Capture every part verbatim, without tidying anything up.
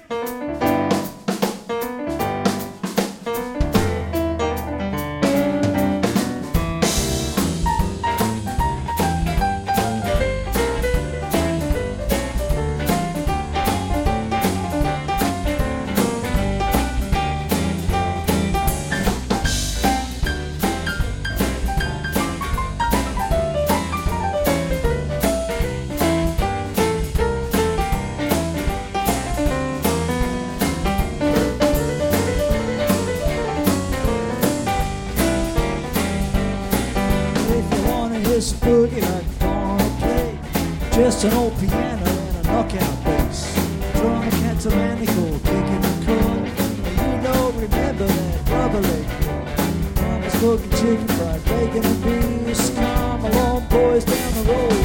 Boogie like gonna play just an old piano and a knockout bass. Drum a Catalanical, kicking the chord. You know, remember that rubber leg. Mama's cooking chicken fried bacon and beans. Come along, boys, down the road.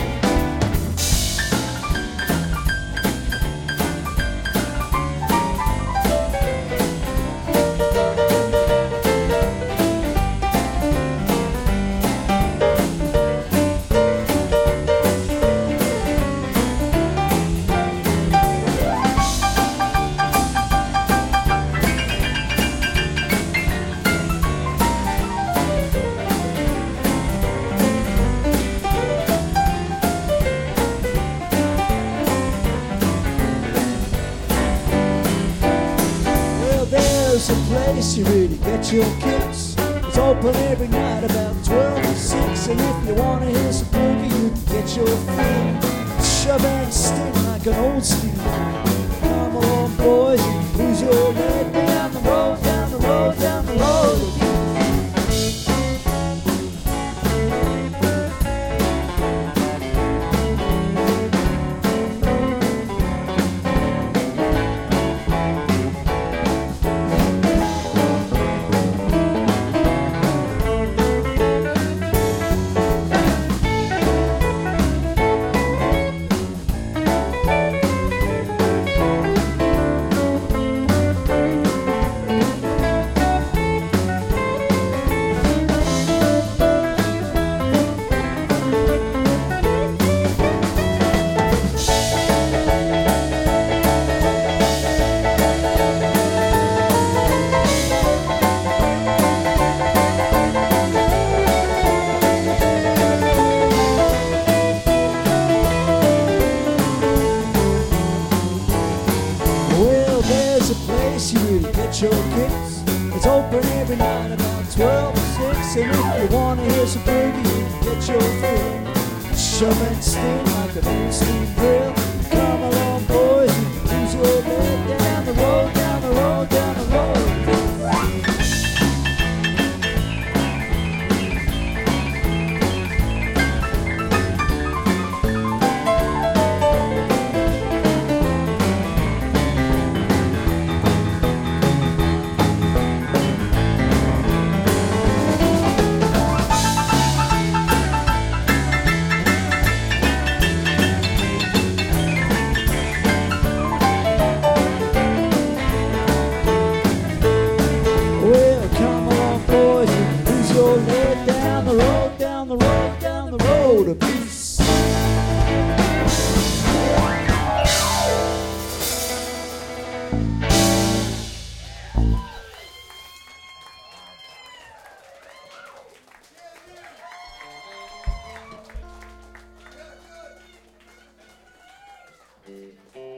There's a place you really get your kicks. It's open every night about twelve to six. And if you wanna hear some boogie, you can get your fill. Shove and sting like an old steam. Come along, boys, you can lose your leg. Down the road, down the road, down the road. There's a place you really get your kicks. It's open every night about twelve to six. And if you wanna hear some boogie, you can get your fill. Shove and sting like an old steam grill. Come along, boys, you can lose your leg. Down the road, down the road, down the road. Down the road, down the road, down the road of peace. Mm-hmm.